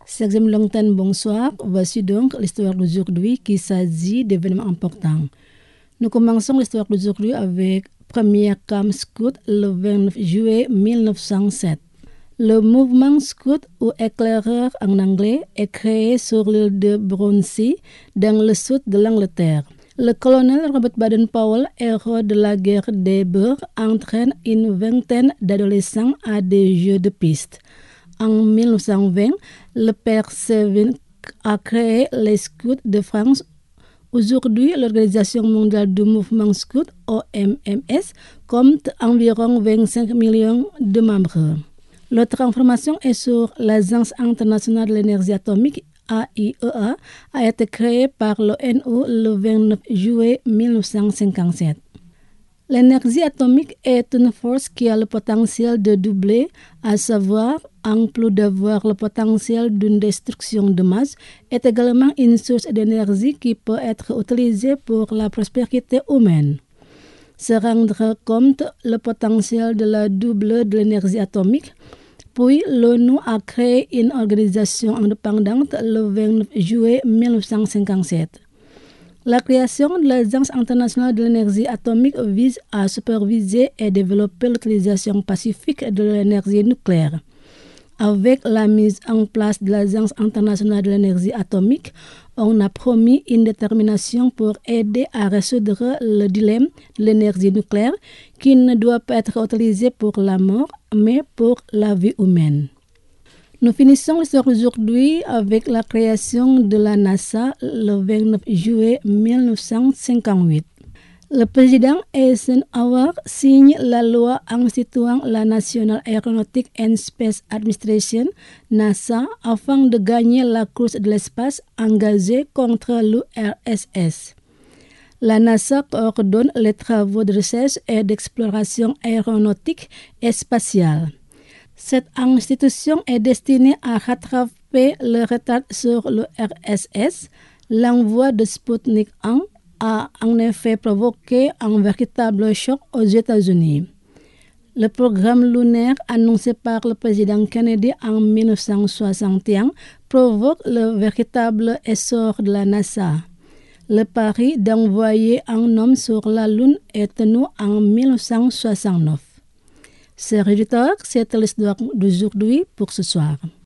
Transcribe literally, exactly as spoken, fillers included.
Sexème Longtemps, bonsoir. Voici donc l'histoire d'aujourd'hui qui s'agit d'événements importants. Nous commençons l'histoire d'aujourd'hui avec premier camp scout le vingt-neuf juillet mille neuf cent sept. Le mouvement scout ou éclaireur en anglais est créé sur l'île de Brunssea dans le sud de l'Angleterre. Le colonel Robert Baden-Powell, héros de la guerre des Boers, entraîne une vingtaine d'adolescents à des jeux de piste. En mille neuf cent vingt, le père Sévin a créé les Scouts de France. Aujourd'hui, l'Organisation mondiale du mouvement scout, O M M S, compte environ vingt-cinq millions de membres. L'autre information est sur l'Agence internationale de l'énergie atomique, A I E A, a été créée par l'O N U le vingt-neuf juillet mille neuf cent cinquante-sept. L'énergie atomique est une force qui a le potentiel de doubler, à savoir, en plus d'avoir le potentiel d'une destruction de masse, est également une source d'énergie qui peut être utilisée pour la prospérité humaine. Se rendre compte le potentiel de la double de l'énergie atomique, puis l'ONU a créé une organisation indépendante le vingt-neuf juillet mille neuf cent cinquante-sept. La création de l'Agence internationale de l'énergie atomique vise à superviser et développer l'utilisation pacifique de l'énergie nucléaire. Avec la mise en place de l'Agence internationale de l'énergie atomique, on a promis une détermination pour aider à résoudre le dilemme de l'énergie nucléaire qui ne doit pas être utilisée pour la mort, mais pour la vie humaine. Nous finissons l'histoire aujourd'hui avec la création de la NASA le vingt-neuf juillet mille neuf cent cinquante-huit. Le président Eisenhower signe la loi instituant la National Aeronautic and Space Administration, NASA, afin de gagner la course de l'espace engagée contre l'U R S S. La NASA coordonne les travaux de recherche et d'exploration aéronautique et spatiale. Cette institution est destinée à rattraper le retard sur l'U R S S. L'envoi de Sputnik un a en effet provoqué un véritable choc aux États-Unis. Le programme lunaire annoncé par le président Kennedy en mille neuf cent soixante et un provoque le véritable essor de la NASA. Le pari d'envoyer un homme sur la Lune est tenu en mille neuf cent soixante-neuf. Chers auditeurs, c'est l'histoire d'aujourd'hui pour ce soir.